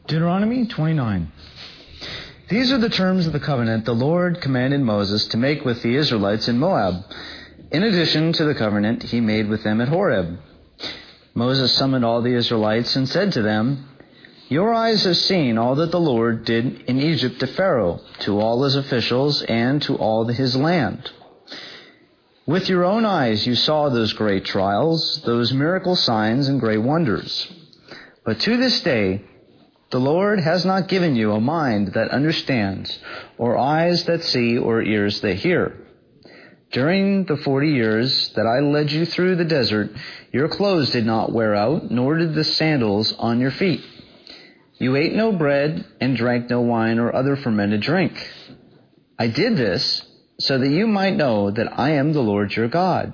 Deuteronomy 29. These are the terms of the covenant the Lord commanded Moses to make with the Israelites in Moab, in addition to the covenant he made with them at Horeb. Moses summoned all the Israelites and said to them, "Your eyes have seen all that the Lord did in Egypt to Pharaoh, to all his officials, and to all his land. With your own eyes you saw those great trials, those miracle signs and great wonders. But to this day the Lord has not given you a mind that understands, or eyes that see, or ears that hear. During the 40 years that I led you through the desert, your clothes did not wear out, nor did the sandals on your feet. You ate no bread and drank no wine or other fermented drink. I did this so that you might know that I am the Lord your God.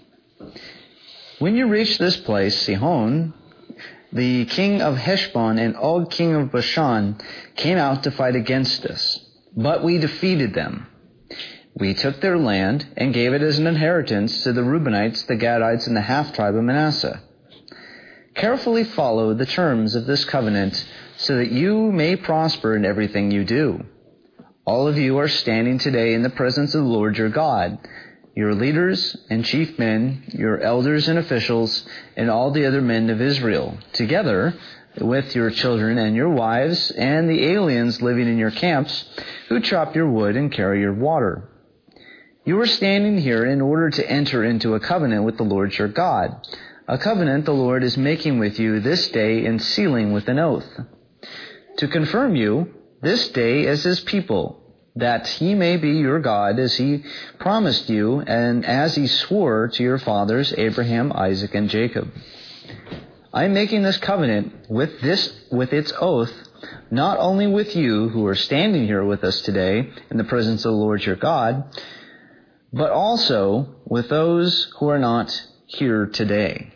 When you reach this place, Sihon, the king of Heshbon, and Og, king of Bashan, came out to fight against us, but we defeated them. We took their land and gave it as an inheritance to the Reubenites, the Gadites, and the half-tribe of Manasseh. Carefully follow the terms of this covenant so that you may prosper in everything you do. All of you are standing today in the presence of the Lord your God, your leaders and chief men, your elders and officials, and all the other men of Israel, together with your children and your wives and the aliens living in your camps who chop your wood and carry your water. You are standing here in order to enter into a covenant with the Lord your God, a covenant the Lord is making with you this day and sealing with an oath, to confirm you this day as his people, that he may be your God as he promised you and as he swore to your fathers Abraham, Isaac, and Jacob. I am making this covenant with its oath, not only with you who are standing here with us today in the presence of the Lord your God, but also with those who are not here today.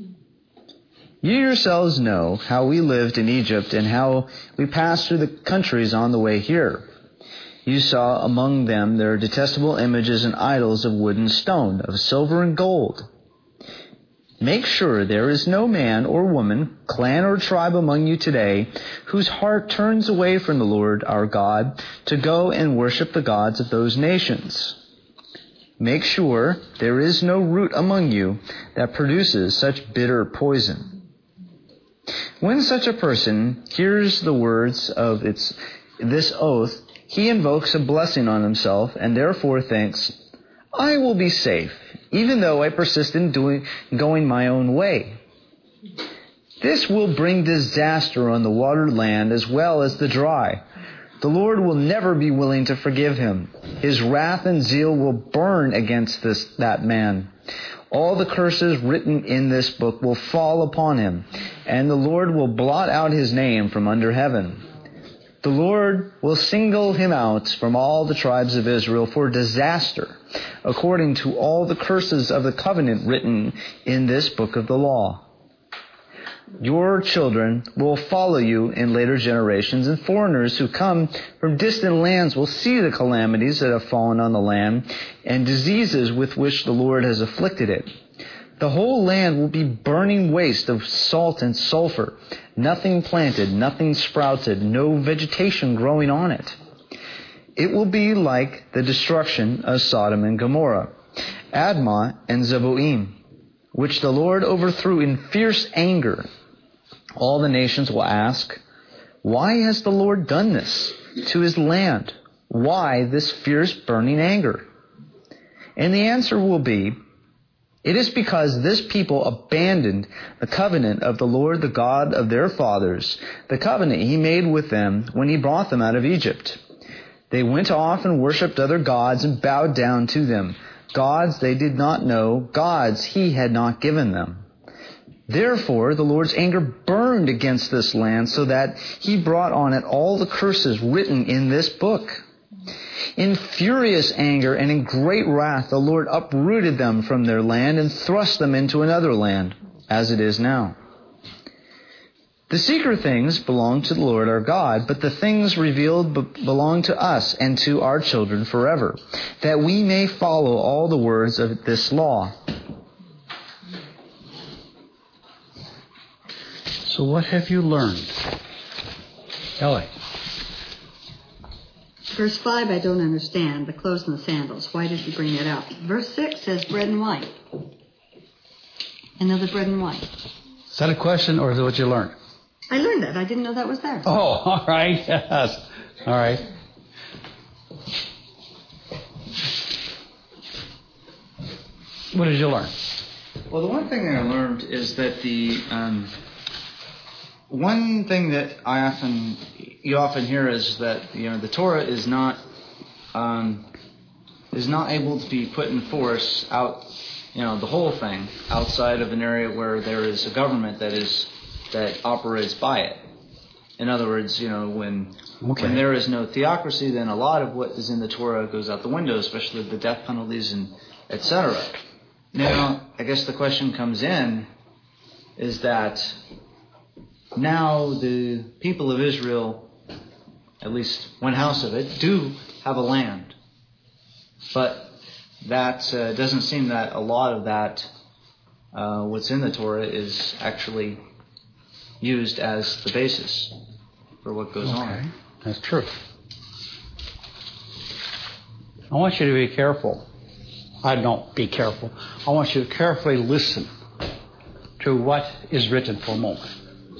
You yourselves know how we lived in Egypt and how we passed through the countries on the way here. You saw among them their detestable images and idols of wood and stone, of silver and gold. Make sure there is no man or woman, clan or tribe among you today whose heart turns away from the Lord our God to go and worship the gods of those nations. Make sure there is no root among you that produces such bitter poison. When such a person hears the words of this oath, he invokes a blessing on himself and therefore thinks, I will be safe, even though I persist in going my own way. This will bring disaster on the watered land as well as the dry. The Lord will never be willing to forgive him. His wrath and zeal will burn against that man. All the curses written in this book will fall upon him, and the Lord will blot out his name from under heaven. The Lord will single him out from all the tribes of Israel for disaster, according to all the curses of the covenant written in this book of the law. Your children will follow you in later generations, and foreigners who come from distant lands will see the calamities that have fallen on the land and diseases with which the Lord has afflicted it. The whole land will be burning waste of salt and sulfur, nothing planted, nothing sprouted, no vegetation growing on it. It will be like the destruction of Sodom and Gomorrah, Admah and Zeboim, which the Lord overthrew in fierce anger. All the nations will ask, why has the Lord done this to his land? Why this fierce burning anger? And the answer will be, it is because this people abandoned the covenant of the Lord, the God of their fathers, the covenant he made with them when he brought them out of Egypt. They went off and worshipped other gods and bowed down to them, gods they did not know, gods he had not given them. Therefore, the Lord's anger burned against this land so that he brought on it all the curses written in this book. In furious anger and in great wrath, the Lord uprooted them from their land and thrust them into another land, as it is now. The secret things belong to the Lord our God, but the things revealed belong to us and to our children forever, that we may follow all the words of this law. So what have you learned? Ellie. Verse 5, I don't understand. The clothes and the sandals. Why did you bring that up? Verse 6 says bread and wine. Another bread and wine. Is that a question or is it what you learned? I learned that. I didn't know that was there. Oh, all right. Yes. All right. What did you learn? Well, the one thing that I learned is that one thing that you often hear is that the Torah is not able to be put in force out, the whole thing outside of an area where there is a government that operates by it. In other words, when there is no theocracy, then a lot of what is in the Torah goes out the window, especially the death penalties and etc. Now, I guess the question comes in is that now the people of Israel, at least one house of it, do have a land. But that doesn't seem that a lot of that, what's in the Torah, is actually used as the basis for what goes on. That's true. I want you to be careful. I don't be careful. I want you to carefully listen to what is written for a moment.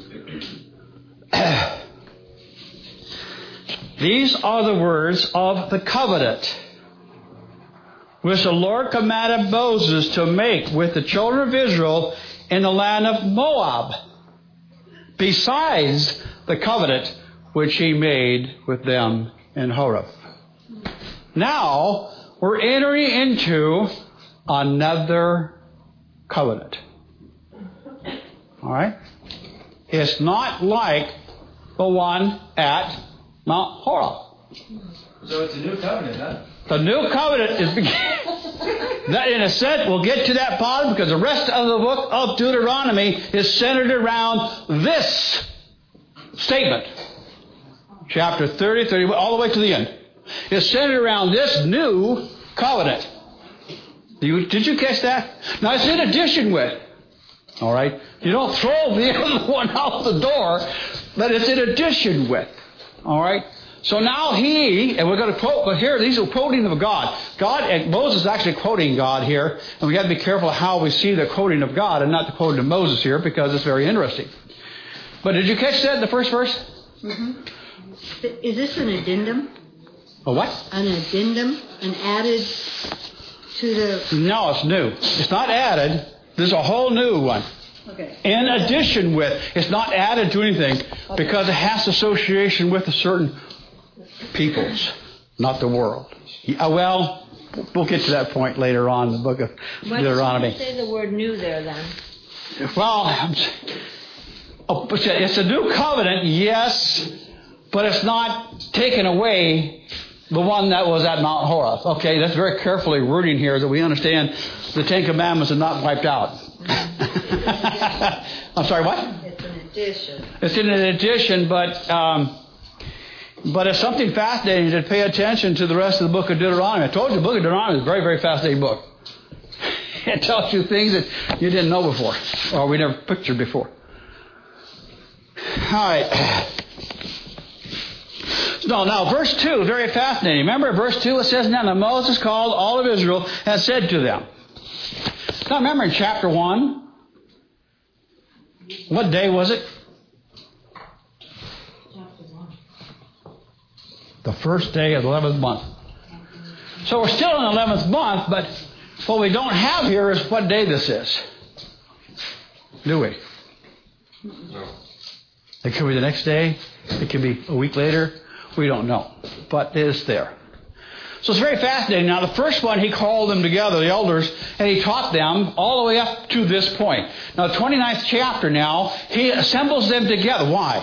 These are the words of the covenant which the Lord commanded Moses to make with the children of Israel in the land of Moab, besides the covenant which he made with them in Horeb. Now, we're entering into another covenant. All right? It's not like the one at Mount Horeb. So it's a new covenant, huh? The new covenant is that, in a sense, we'll get to that part because the rest of the book of Deuteronomy is centered around this statement. Chapter 30, 31, all the way to the end. It's centered around this new covenant. Did you catch that? Now, it's in addition with. All right? You don't throw the other one out the door, but it's in addition with. All right? So now and we're going to quote, but here, these are quoting of God. And Moses is actually quoting God here, and we got to be careful how we see the quoting of God and not the quoting of Moses here, because it's very interesting. But did you catch that in the first verse? Mm-hmm. Is this an addendum? A what? An addendum? An added to the... No, it's new. It's not added. There's a whole new one. Okay. In addition with, it's not added to anything because it has association with a certain peoples, not the world. Well, we'll get to that point later on in the book of Deuteronomy. Why did you say the word new there then? Well, it's a new covenant, yes, but it's not taken away the one that was at Mount Horeb. Okay, that's very carefully wording here that we understand the Ten Commandments are not wiped out. I'm sorry, what? It's an addition. It's in an addition, but it's something fascinating to pay attention to the rest of the book of Deuteronomy. I told you the book of Deuteronomy is a very, very fascinating book. It tells you things that you didn't know before, or we never pictured before. All right. So now, verse 2, very fascinating. Remember, verse 2, it says, Now Moses called all of Israel and said to them. Now remember in chapter 1, what day was it? The first day of the 11th month. So we're still in the 11th month, but what we don't have here is what day this is. Do we? No. It could be the next day. It could be a week later. We don't know. But it is there. So it's very fascinating. Now, the first one, he called them together, the elders, and he taught them all the way up to this point. Now, the 29th chapter now, he assembles them together. Why?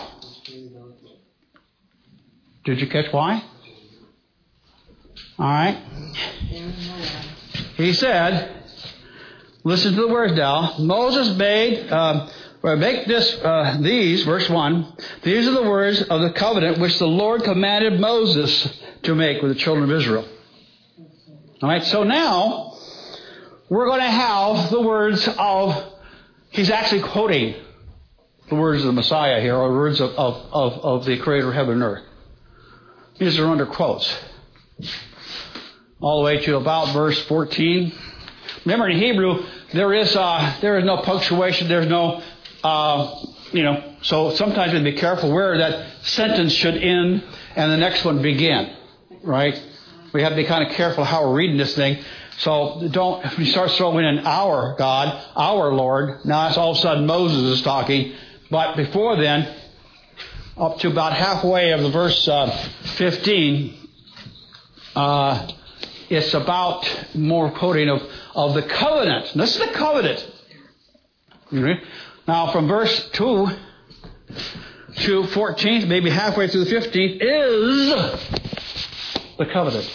Did you catch why? All right. He said, listen to the words now. Moses made, these, verse 1, these are the words of the covenant which the Lord commanded Moses to make with the children of Israel. All right, so now we're going to have the words of, he's actually quoting the words of the Messiah here, or words of the Creator of heaven and earth. These are under quotes. All the way to about verse 14. Remember, in Hebrew, there is no punctuation. There's no, so sometimes we have to be careful where that sentence should end and the next one begin. Right? We have to be kind of careful how we're reading this thing. So if we start throwing in our God, our Lord, now that's all of a sudden Moses is talking. But before then, up to about halfway of the verse 15, it's about more quoting of the covenant. This is the covenant. Okay? Now from verse 2 to 14, maybe halfway through the 15th, is the covenant.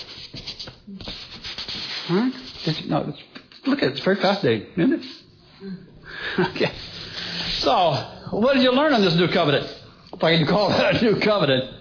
All right? Look at it. It's very fascinating, isn't it? Okay. So, what did you learn on this new covenant? If I can call that a new covenant.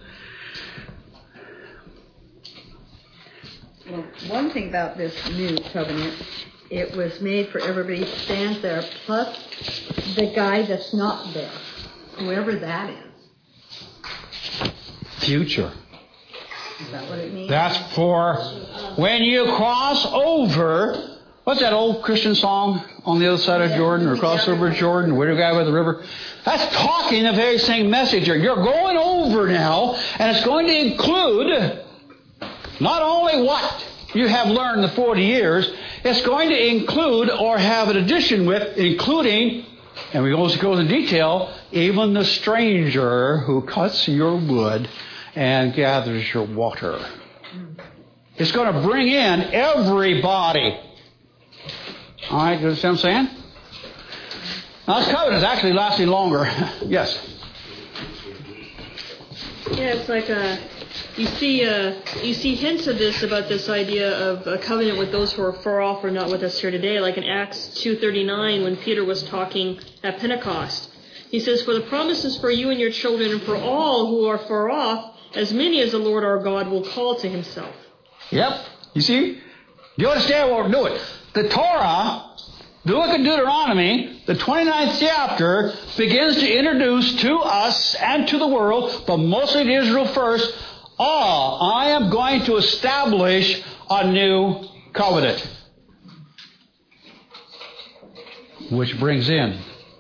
Well, one thing about this new covenant, it was made for everybody who stands there, plus the guy that's not there, whoever that is. Future. Is that what it means? That's for when you cross over. What's that old Christian song? On the other side of Jordan, or cross over Jordan, where do you go by the river? That's talking the very same message here. You're going over now, and it's going to include not only what you have learned the 40 years, it's going to include or have an addition with, including, and we also go into detail, even the stranger who cuts your wood and gathers your water. It's going to bring in everybody. All right, you understand what I'm saying? Now, this covenant is actually lasting longer. Yes? Yeah, it's like you see hints of this, about this idea of a covenant with those who are far off or not with us here today, like in Acts 2:39 when Peter was talking at Pentecost. He says, "For the promise is for you and your children and for all who are far off, as many as the Lord our God will call to himself." Yep. You see? Do you understand what we're doing? The Torah, the book of Deuteronomy, the 29th chapter, begins to introduce to us and to the world, but mostly to Israel first, I am going to establish a new covenant. Which brings in.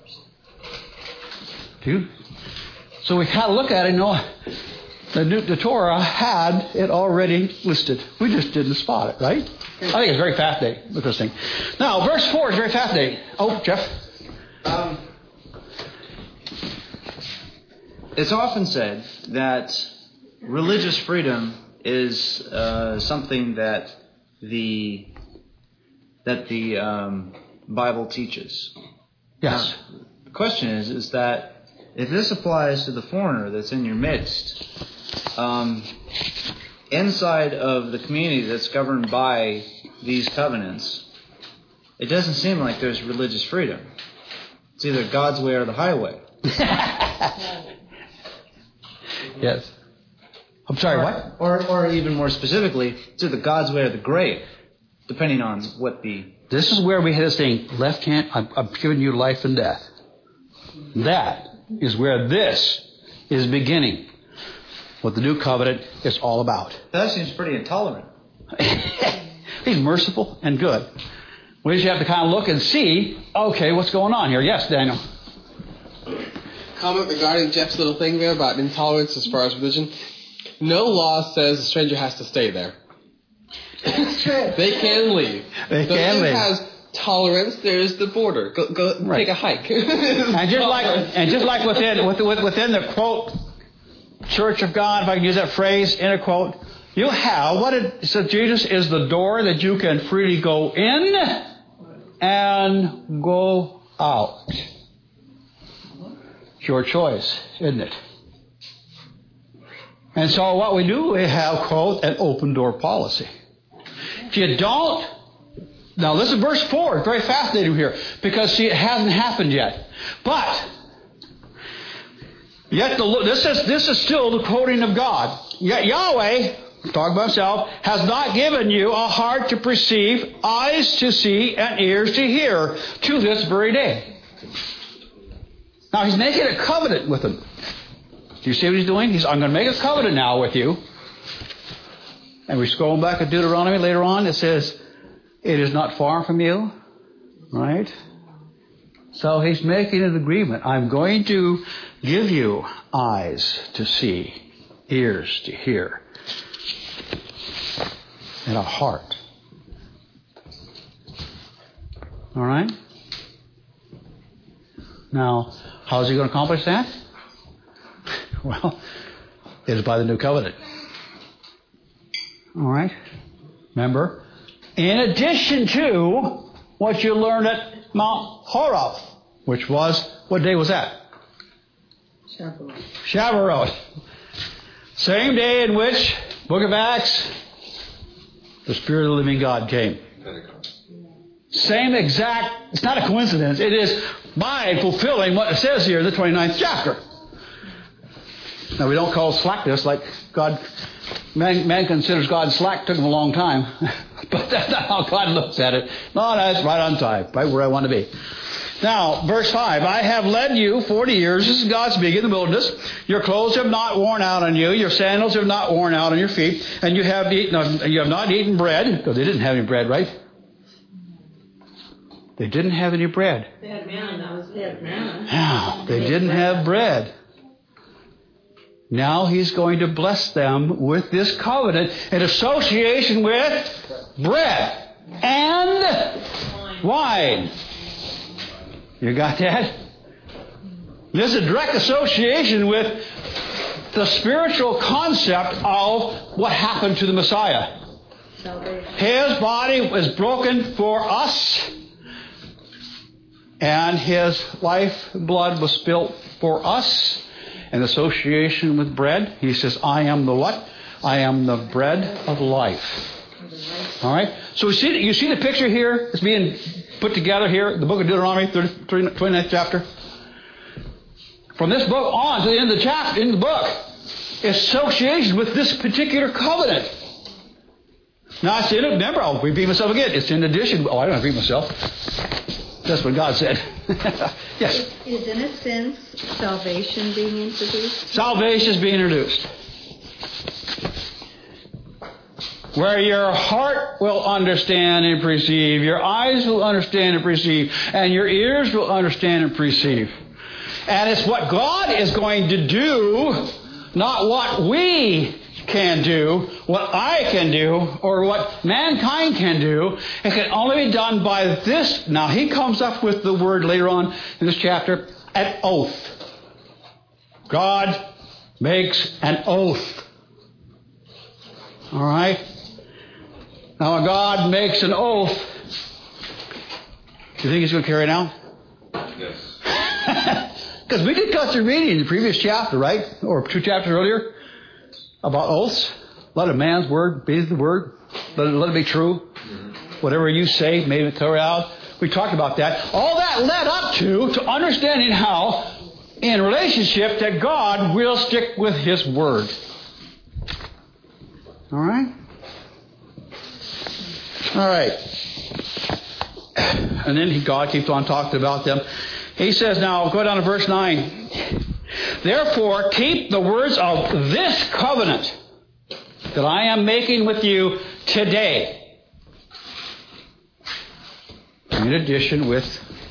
So we kind of look at it and know the Torah had it already listed. We just didn't spot it, right? I think it's very fascinating with this thing. Now, verse 4 is very fascinating. Oh, Jeff? It's often said that religious freedom is something that the Bible teaches. Yes. Now, the question is that if this applies to the foreigner that's in your midst, inside of the community that's governed by these covenants, it doesn't seem like there's religious freedom. It's either God's way or the highway. Yes. I'm sorry, what? Or even more specifically, it's either God's way or the grave, depending on what the... This is where we had this thing, left hand, I've given you life and death. That is where this is beginning. What the new covenant is all about. That seems pretty intolerant. He's merciful and good. We just have to kind of look and see, okay, what's going on here? Yes, Daniel. Comment regarding Jeff's little thing there about intolerance as far as religion. No law says a stranger has to stay there. That's true. They can leave. They can leave. Has tolerance. There's the border. Go right. Take a hike. and just like within the quote, Church of God, if I can use that phrase in a quote, you have so Jesus is the door that you can freely go in and go out. It's your choice, isn't it? And so what we do, we have, quote, an open door policy. If you don't, now this is verse 4, it's very fascinating here, because see, it hasn't happened yet. But yet this is still the quoting of God. Yet Yahweh, talking about himself, has not given you a heart to perceive, eyes to see, and ears to hear, to this very day. Now he's making a covenant with them. Do you see what he's doing? I'm going to make a covenant now with you. And we scroll back to Deuteronomy later on. It says, it is not far from you. Right? So he's making an agreement. I'm going to give you eyes to see, ears to hear, and a heart. All right? Now, how is he going to accomplish that? Well, it is by the new covenant. All right? Remember, in addition to what you learned at Mount Horeb, which was, what day was that? Shavuot. Same day in which, Book of Acts, the Spirit of the living God came. Same exact, it's not a coincidence. It is by fulfilling what it says here in the 29th chapter. Now, we don't call slackness like God, man considers God slack. Took him a long time. But that's not how God looks at it. No, that's right on time, right where I want to be. Now, verse 5, I have led you 40 years. This is God speaking in the wilderness. Your clothes have not worn out on you. Your sandals have not worn out on your feet. And you have not eaten bread. Because they didn't have any bread, right? They didn't have any bread. They had manna. That was it. Manna. Yeah, they didn't have bread. Now he's going to bless them with this covenant in association with bread and wine. You got that? This is a direct association with the spiritual concept of what happened to the Messiah. Salvation. His body was broken for us, and his life and blood was spilt for us. In association with bread, he says, I am the what? I am the bread of life. All right? So you see the picture here? It's being put together here, the book of Deuteronomy, 29th chapter. From this book on to the end of the chapter, in the book, association with this particular covenant. Now, I said, remember, I'll repeat myself again. It's in addition. Oh, I don't repeat myself. That's what God said. Yes? Is in a sense salvation being introduced? Salvation is being introduced. Where your heart will understand and perceive, your eyes will understand and perceive, and your ears will understand and perceive. And it's what God is going to do, not what we can do, what I can do, or what mankind can do. It can only be done by this. Now, he comes up with the word later on in this chapter, an oath. God makes an oath. All right? Now, when God makes an oath, do you think he's going to carry it out? Yes. Because we did cut the reading in the previous chapter, right? Or 2 chapters earlier, about oaths. Let a man's word be the word. Let it be true. Whatever you say, may it carry out. We talked about that. All that led up to understanding how, in relationship, that God will stick with his word. All right? All right. And then God keeps on talking about them. He says, now, go down to verse 9. Therefore, keep the words of this covenant that I am making with you today. In addition with,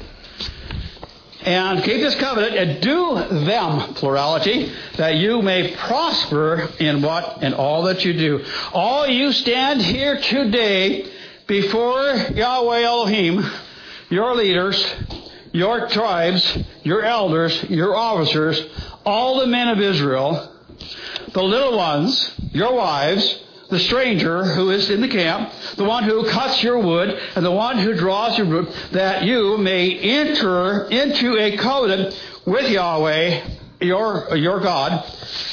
and keep this covenant and do them, plurality, that you may prosper in what? In all that you do. All you stand here today before Yahweh Elohim, your leaders, your tribes, your elders, your officers, all the men of Israel, the little ones, your wives, the stranger who is in the camp, the one who cuts your wood, and the one who draws your root, that you may enter into a covenant with Yahweh, your God,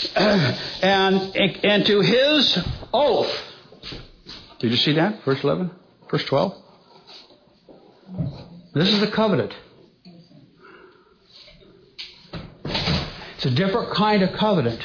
and to his oath. Did you see that? Verse 11? Verse 12? This is the covenant. It's a different kind of covenant.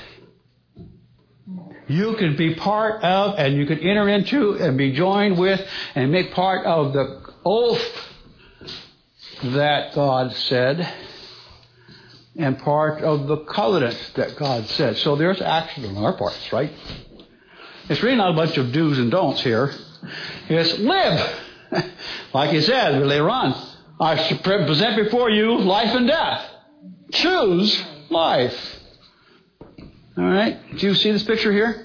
You can be part of, and you can enter into, and be joined with, and make part of the oath that God said and part of the covenant that God said. So there's action on our parts, right? It's really not a bunch of do's and don'ts here. It's live. Like he said later on, I present before you life and death. Choose life. All right? Do you see this picture here?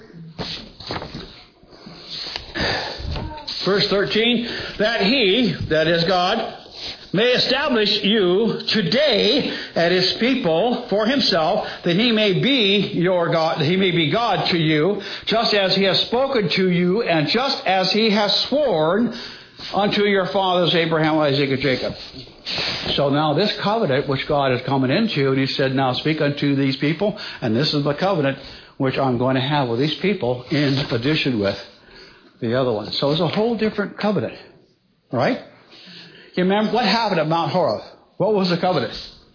Verse 13, that he, that is God, may establish you today at his people for himself, that he may be your God, that he may be God to you, just as he has spoken to you, and just as he has sworn unto your fathers Abraham, Isaac, and Jacob. So now this covenant which God is coming into, and he said, now speak unto these people, and this is the covenant which I'm going to have with these people in addition with the other one. So it's a whole different covenant. Right? You remember what happened at Mount Horeb? What was the covenant?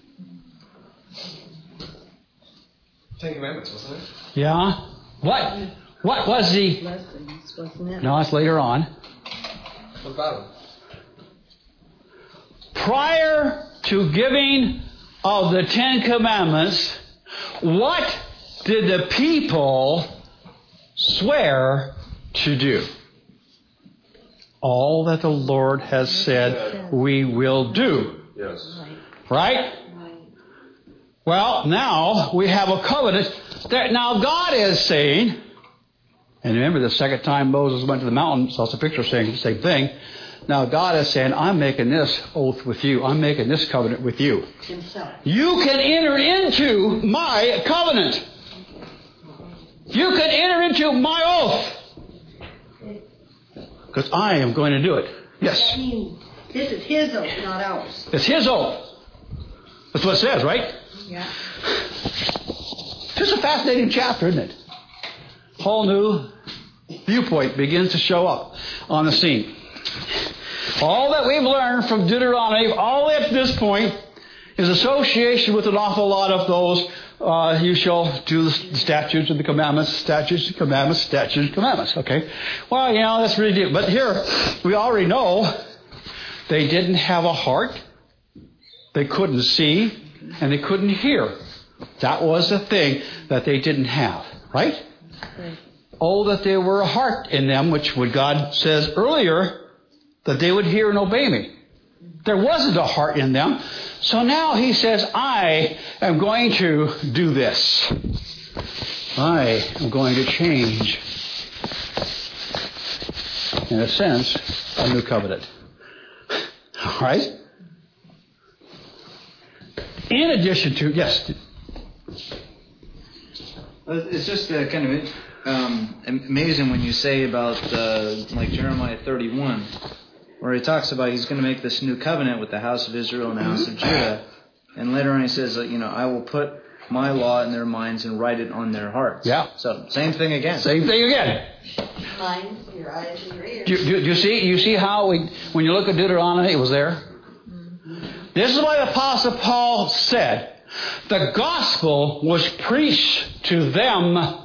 Ten Commandments, wasn't it? Yeah. What was the... Blessings, wasn't it? No, it's later on. What about them? Prior to giving of the Ten Commandments, what did the people swear to do? All that the Lord has said we will do. Yes. Right? Well, now we have a covenant that now God is saying, and remember the second time Moses went to the mountain, so it's a picture saying the same thing. Now God is saying, I'm making this oath with you. I'm making this covenant with you. Himself. You can enter into my covenant. You can enter into my oath. Because I am going to do it. Yes. That means this is his oath, not ours. It's his oath. That's what it says, right? Yeah. It's a fascinating chapter, isn't it? Whole new viewpoint begins to show up on the scene. All that we've learned from Deuteronomy, all at this point, is association with an awful lot of those you shall do the statutes and the commandments, statutes and commandments, statutes and commandments. Okay? Well, that's really deep. But here, we already know they didn't have a heart, they couldn't see, and they couldn't hear. That was the thing that they didn't have. Right? Oh, that there were a heart in them, which what God says earlier, that they would hear and obey me. There wasn't a heart in them. So now he says, I am going to do this. I am going to change, in a sense, a new covenant. All right? In addition to, yes. It's just kind of amazing when you say about like Jeremiah 31, where he talks about he's going to make this new covenant with the house of Israel and the house of Judah, and later on he says, I will put my law in their minds and write it on their hearts. Yeah. So same thing again. Same thing again. Minds, your eyes, and your ears. Do you see how when you look at Deuteronomy, it was there? This is why the Apostle Paul said, the gospel was preached to them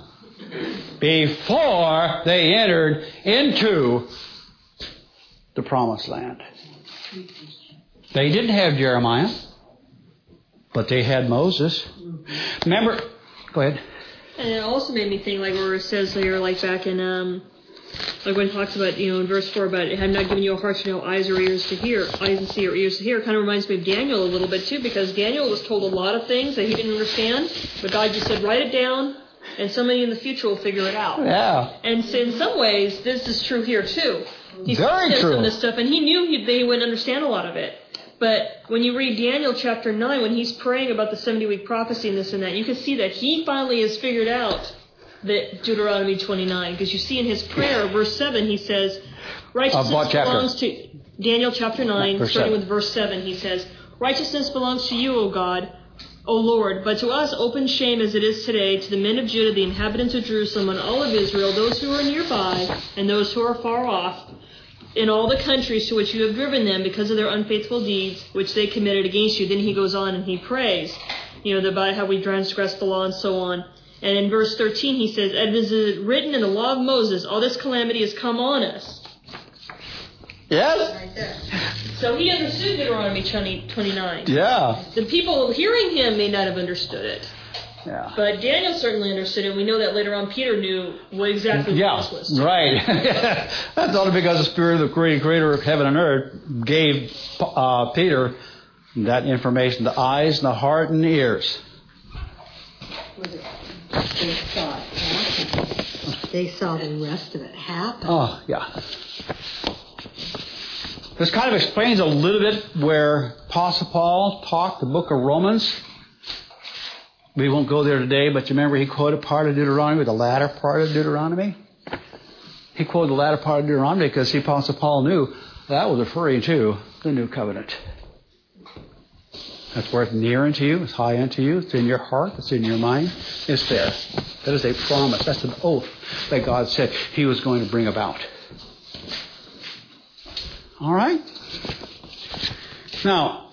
before they entered into the promised land. They didn't have Jeremiah, but they had Moses. Remember, go ahead. And it also made me think, like where it says here, like back in, like when it talks about, in verse 4 about, I'm not giving you a heart to know, eyes or ears to hear, eyes to see or ears to hear. It kind of reminds me of Daniel a little bit too, because Daniel was told a lot of things that he didn't understand, but God just said, write it down, and somebody in the future will figure it out. Yeah. And so in some ways, this is true here too. He Very said true. some of this stuff, and he knew they wouldn't understand a lot of it. But when you read Daniel chapter 9, when he's praying about the 70-week prophecy and this and that, you can see that he finally has figured out that Deuteronomy 29. Because you see in his prayer, verse 7, he says, righteousness belongs to... Daniel chapter 9, starting with verse 7, he says, righteousness belongs to you, O God, O Lord, but to us open shame as it is today, to the men of Judah, the inhabitants of Jerusalem, and all of Israel, those who are nearby and those who are far off, in all the countries to which you have driven them because of their unfaithful deeds which they committed against you. Then he goes on and he prays, about how we transgress the law and so on. And in verse 13 he says, as it is written in the law of Moses, all this calamity has come on us. Yes? Right there. So he understood Deuteronomy 29. Yeah. The people hearing him may not have understood it. Yeah. But Daniel certainly understood it. We know that later on Peter knew what exactly this was. Right. That's only because the Spirit of the creator of heaven and earth gave Peter that information, the eyes and the heart and the ears. They saw it happen. They saw the rest of it happen. Oh, yeah. This kind of explains a little bit where Apostle Paul taught the book of Romans. We won't go there today, but you remember he quoted part of Deuteronomy, the latter part of Deuteronomy? He quoted the latter part of Deuteronomy because the Apostle Paul knew that was referring to the new covenant. That's where it's near unto you, it's high unto you, it's in your heart, it's in your mind, it's there. That is a promise. That's an oath that God said he was going to bring about. All right? Now,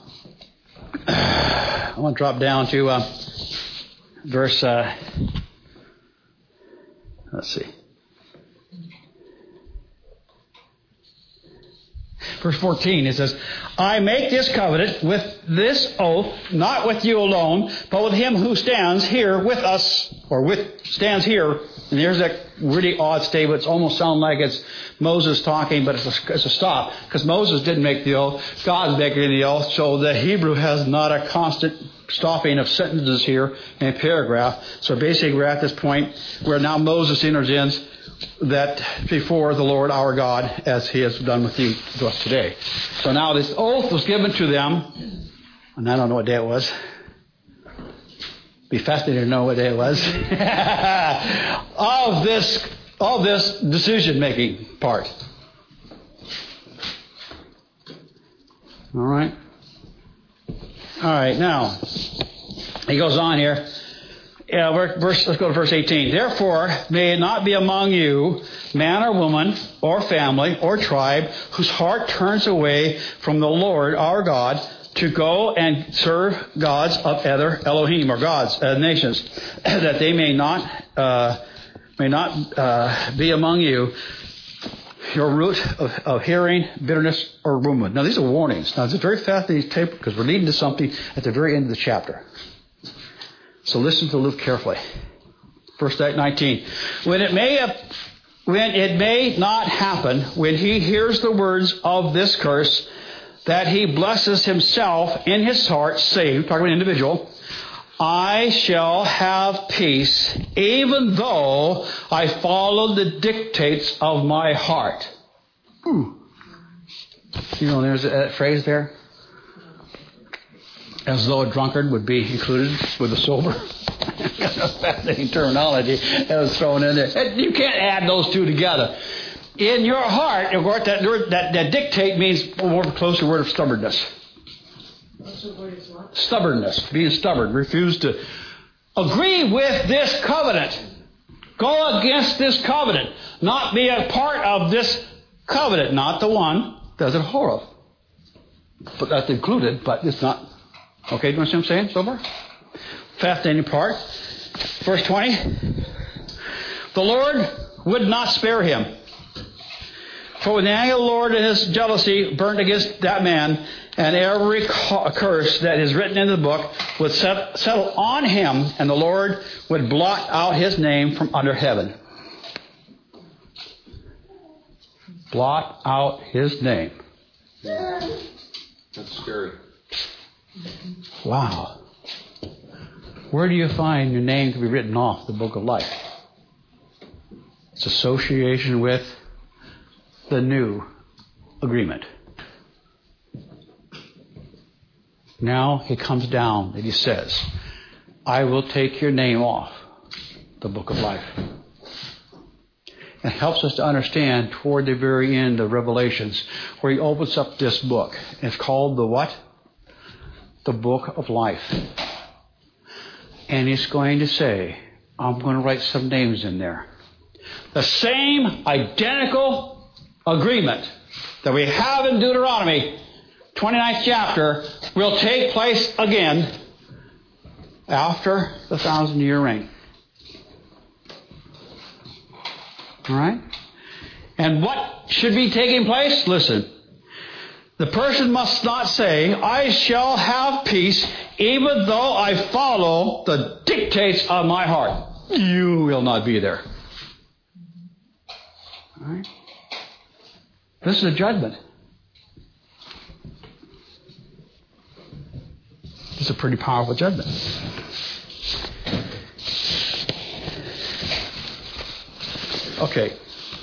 I want to drop down to verse, let's see. Verse 14, it says, I make this covenant with this oath, not with you alone, but with him who stands here with us, or stands here. And there's that really odd statement. It almost sounds like it's Moses talking, but it's a stop. Because Moses didn't make the oath. God's making the oath. So the Hebrew has not a constant stopping of sentences here in a paragraph. So basically we're at this point where now Moses enters in that before the Lord our God, as he has done with you to us today. So now this oath was given to them, and I don't know what day it was. Be fascinating to know what day it was. of this decision-making part. All right. Now he goes on here. Let's go to verse 18. Therefore, may it not be among you man or woman or family or tribe whose heart turns away from the Lord our God to go and serve gods of other Elohim or gods, nations, that they may not be among you your root of hearing, bitterness, or rumor. Now, these are warnings. Now, it's a very fascinating tape because we're leading to something at the very end of the chapter. So listen to Luke carefully. Verse 19. When it may not happen, when he hears the words of this curse, that he blesses himself in his heart, saying, talking about an individual, I shall have peace, even though I follow the dictates of my heart. You know, there's a phrase there. As though a drunkard would be included with a sober. Fascinating terminology that was thrown in there. You can't add those two together. In your heart, that dictate means more close to the word of stubbornness. What's the word is what? Stubbornness. Being stubborn. Refuse to agree with this covenant. Go against this covenant. Not be a part of this covenant. Not the one that's a Horeb. But that's included, but it's not. Okay, do you understand what I'm saying so far? Fascinating part. Verse 20. The Lord would not spare him. For when the anger of the Lord and his jealousy burned against that man, and every curse that is written in the book would settle on him, and the Lord would blot out his name from under heaven. Blot out his name. That's scary. Wow. Where do you find your name to be written off the book of life? It's association with the new agreement. Now he comes down and he says, I will take your name off the book of life. It helps us to understand toward the very end of Revelations, where he opens up this book. It's called the what? The book of life. And he's going to say, I'm going to write some names in there. The same identical agreement that we have in Deuteronomy 29th chapter will take place again after the 1,000-year reign. All right? And what should be taking place? Listen, The person must not say, I shall have peace even though I follow the dictates of my heart. You will not be there. All right? This is a judgment. It's a pretty powerful judgment. Okay.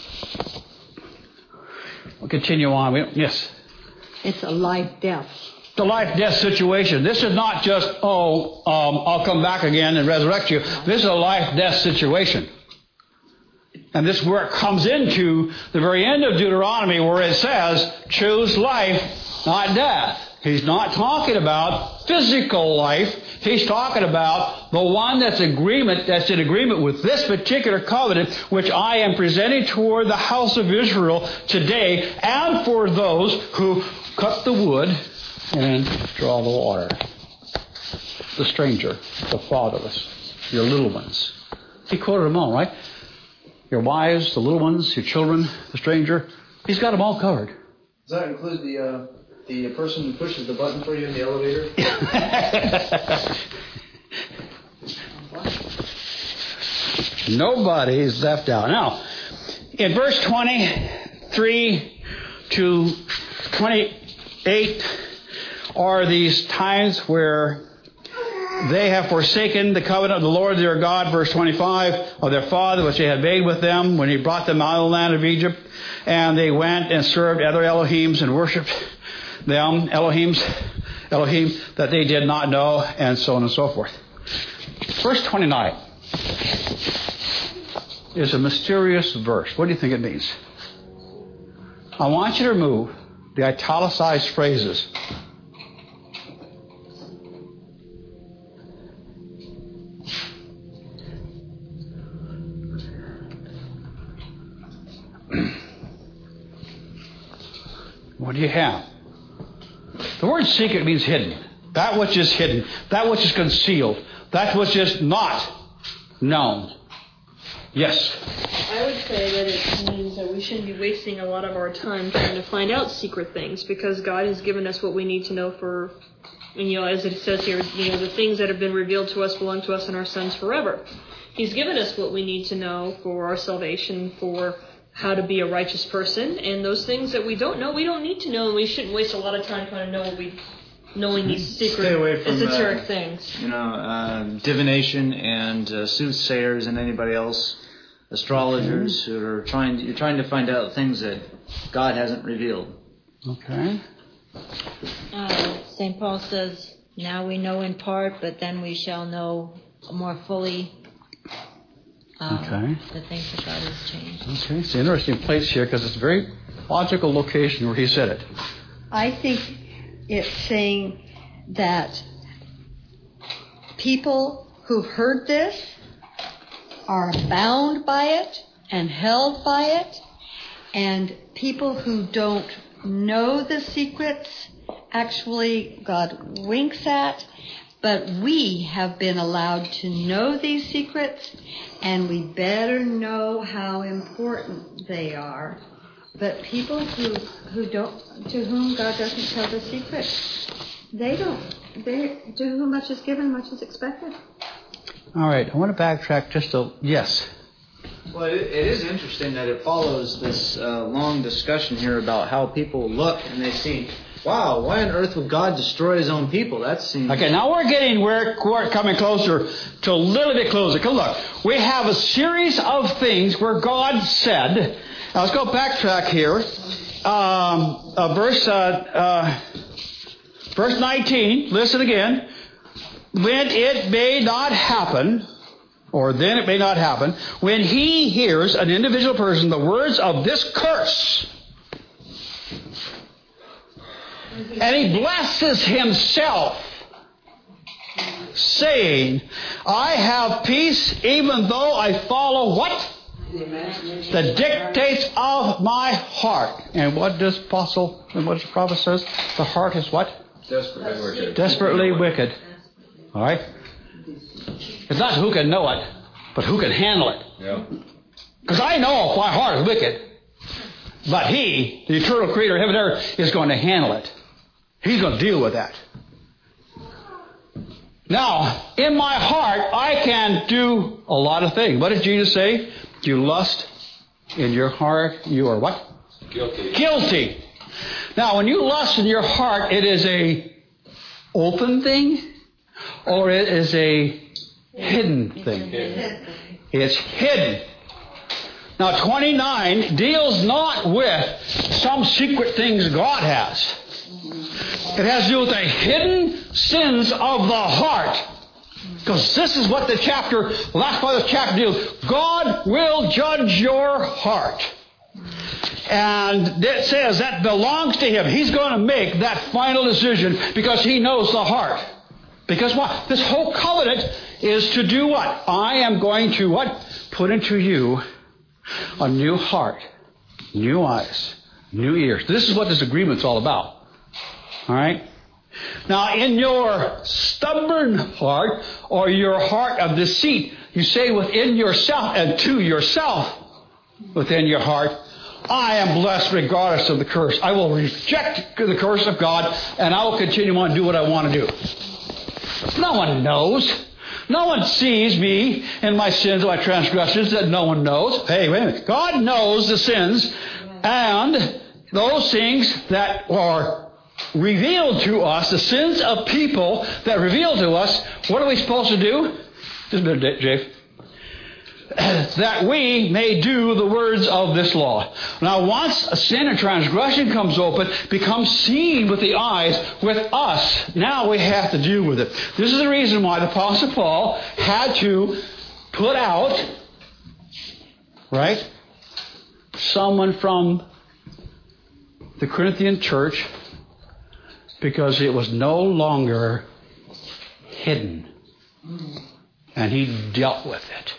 We'll continue on. Yes? It's a life-death. The life-death situation. This is not just, I'll come back again and resurrect you. This is a life-death situation. And this is where it comes into the very end of Deuteronomy where it says, choose life, not death. He's not talking about physical life. He's talking about the one that's in agreement with this particular covenant, which I am presenting toward the house of Israel today, and for those who cut the wood and draw the water. The stranger, the fatherless, your little ones. He quoted them all, right? Your wives, the little ones, your children, the stranger. He's got them all covered. Does that include the person who pushes the button for you in the elevator? Nobody is left out. Now, in verse 23 to 28 are these times where they have forsaken the covenant of the Lord their God, verse 25, of their father, which they had made with them when he brought them out of the land of Egypt. And they went and served other Elohims and worshipped them, Elohim that they did not know, and so on and so forth. Verse 29 is a mysterious verse. What do you think it means? I want you to remove the italicized phrases. What do you have? The word secret means hidden. That which is hidden. That which is concealed. That which is not known. Yes? I would say that it means that we shouldn't be wasting a lot of our time trying to find out secret things, because God has given us what we need to know for, and as it says here, the things that have been revealed to us belong to us and our sons forever. He's given us what we need to know for our salvation, for how to be a righteous person, and those things that we don't know, we don't need to know, and we shouldn't waste a lot of time trying to know knowing these secret, esoteric things. Divination and soothsayers and anybody else, astrologers who are trying to find out things that God hasn't revealed. Okay. St. Paul says, now we know in part, but then we shall know more fully the things that God has changed. Okay, it's an interesting place here because it's a very logical location where he said it. I think it's saying that people who've heard this are bound by it and held by it, and people who don't know the secrets actually God winks at, but we have been allowed to know these secrets, and we better know how important they are. But people who don't, to whom God doesn't tell the secrets, to whom much is given, much is expected. All right, I want to backtrack just a... Yes? Well, it is interesting that it follows this long discussion here about how people look and they see, wow, why on earth would God destroy his own people? That seems... Okay, now we're coming closer to a little bit closer. Because look, we have a series of things where God said... Now let's go backtrack here. Verse 19, listen again. When it may not happen, or then it may not happen, when he hears, an individual person, the words of this curse, and he blesses himself, saying, I have peace even though I follow what? The dictates of my heart. And what does the prophet says? The heart is what? Desperately wicked. Desperately wicked. All right? It's not who can know it, but who can handle it. Yeah. Because I know if my heart is wicked. But He, the eternal creator of heaven and earth, is going to handle it. He's going to deal with that. Now, in my heart, I can do a lot of things. What did Jesus say? You lust in your heart, you are what? Guilty. Now, when you lust in your heart, it is a open thing or it is a hidden thing? It's hidden. Now, 29 deals not with some secret things God has. It has to do with the hidden sins of the heart. Because this is what the last part of the chapter deals. God will judge your heart. And it says that belongs to Him. He's going to make that final decision because He knows the heart. Because what? This whole covenant is to do what? I am going to what? Put into you a new heart, new eyes, new ears. This is what this agreement's all about. All right? Now, in your stubborn heart or your heart of deceit, you say within yourself and to yourself within your heart, I am blessed regardless of the curse. I will reject the curse of God and I will continue on to do what I want to do. No one knows. No one sees me and my sins and my transgressions that no one knows. Hey, wait a minute. God knows the sins and those things that are revealed to us, the sins of people that reveal to us. What are we supposed to do? Just a minute, Jay. That we may do the words of this law. Now, once a sin and transgression comes open, becomes seen with the eyes, with us, now we have to deal with it. This is the reason why the Apostle Paul had to put out, right, someone from the Corinthian church because it was no longer hidden. And he dealt with it.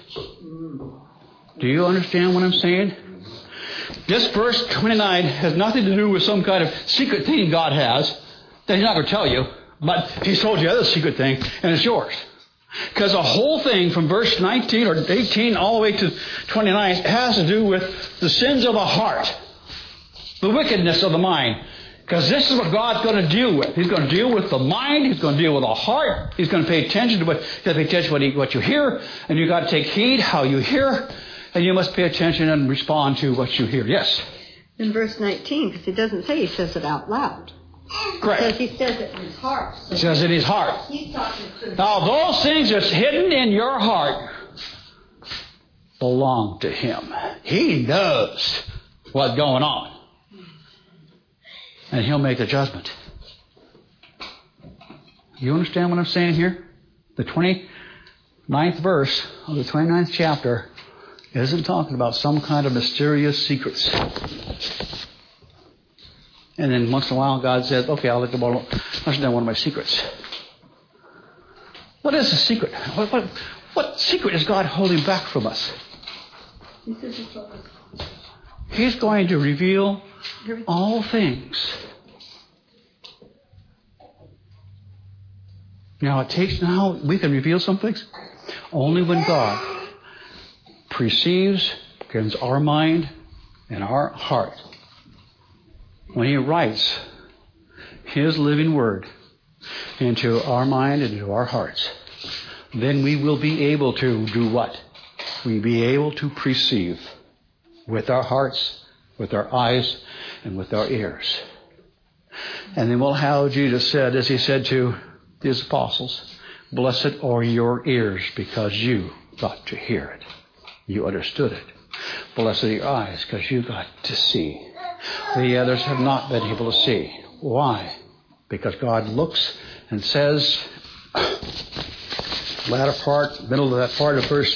Do you understand what I'm saying? This verse 29 has nothing to do with some kind of secret thing God has that He's not going to tell you, but He's told you the other secret thing, and it's yours. Because the whole thing from verse 19 or 18 all the way to 29 has to do with the sins of the heart, the wickedness of the mind. Because this is what God's going to deal with. He's going to deal with the mind. He's going to deal with the heart. He's going to pay attention to what you hear. And you've got to take heed how you hear. And you must pay attention and respond to what you hear. Yes? In verse 19, because it doesn't say he says it out loud. Correct. He says it in his heart. He says it in his heart. He's talking to now, those things that's hidden in your heart belong to Him. He knows what's going on. And He'll make the judgment. You understand what I'm saying here? The 29th verse of the 29th chapter isn't talking about some kind of mysterious secrets. And then once in a while God says, okay, I'll let you know one of my secrets. What is the secret? What secret is God holding back from us? He's going to reveal all things. Now we can reveal some things only when God perceives against our mind and our heart. When He writes His living word into our mind and into our hearts, then we will be able to do what? We'll be able to perceive with our hearts, with our eyes, and with our ears. And then we'll have Jesus said, as He said to His apostles, blessed are your ears because you got to hear it. You understood it. Blessed are your eyes because you got to see. The others have not been able to see. Why? Because God looks and says, latter part, middle of that part of verse,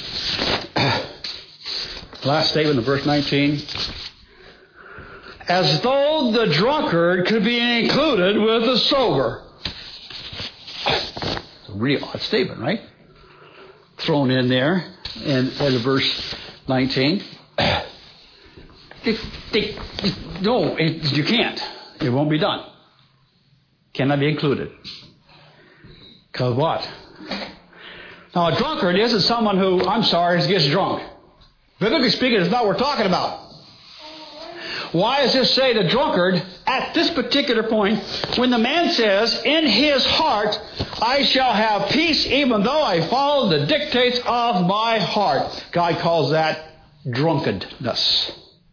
last statement of verse 19, as though the drunkard could be included with the sober. It's a really odd statement, right? Thrown in there in verse 19. No, you can't. It won't be done. Cannot be included. Because what? Now, a drunkard isn't someone who, gets drunk. Biblically speaking, it's not what we're talking about. Why does this say the drunkard at this particular point when the man says, in his heart, I shall have peace even though I follow the dictates of my heart? God calls that drunkenness.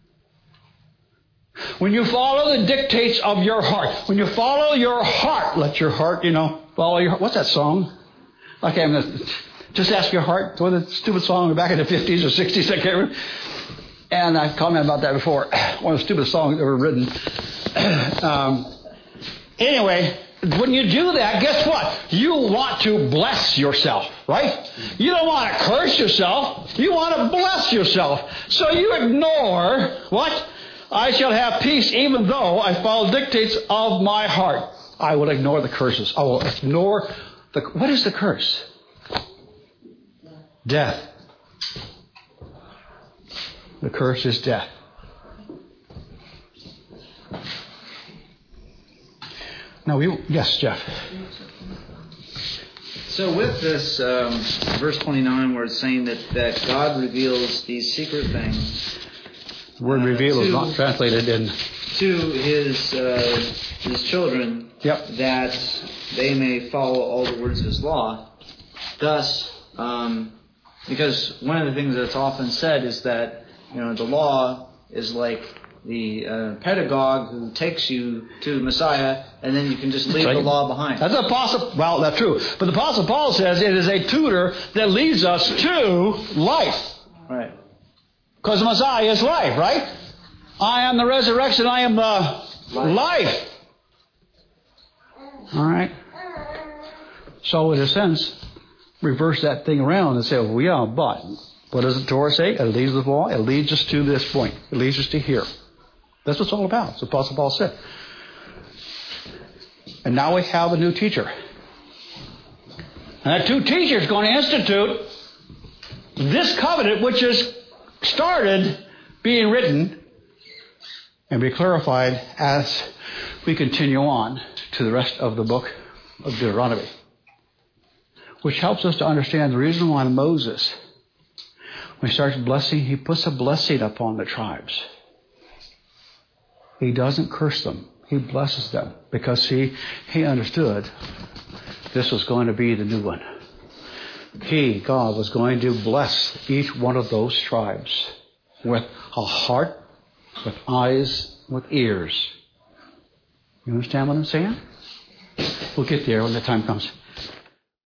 When you follow the dictates of your heart, when you follow your heart, let your heart, follow your heart. What's that song? Okay, I'm going to just ask your heart. What a stupid song back in the 50s or 60s, I can't remember. And I've commented about that before. One of the stupidest songs ever written. Anyway, when you do that, guess what? You want to bless yourself, right? You don't want to curse yourself. You want to bless yourself. So you ignore what? I shall have peace even though I follow dictates of my heart. I will ignore the curses. I will ignore what is the curse? Death. The curse is death. Now, yes, Jeff. So with this verse 29 where it's saying that God reveals these secret things. The word reveal is not translated in. To his children, yep, that they may follow all the words of his law. Thus, because one of the things that's often said is that the law is like the pedagogue who takes you to Messiah, and then you can just leave the law behind. That's that's true. But the Apostle Paul says it is a tutor that leads us to life. Right. Because the Messiah is life, right? I am the resurrection. I am the life. All right. So in a sense, reverse that thing around and say, well, yeah, but what does the Torah say? It leads the law. It leads us to this point. It leads us to here. That's what it's all about. That's what Apostle Paul said. And now we have a new teacher. And that new teacher is going to institute this covenant, which is started being written and be clarified as we continue on to the rest of the book of Deuteronomy, which helps us to understand the reason why Moses, when he starts blessing, he puts a blessing upon the tribes. He doesn't curse them. He blesses them because he understood this was going to be the new one. God, was going to bless each one of those tribes with a heart, with eyes, with ears. You understand what I'm saying? We'll get there when the time comes.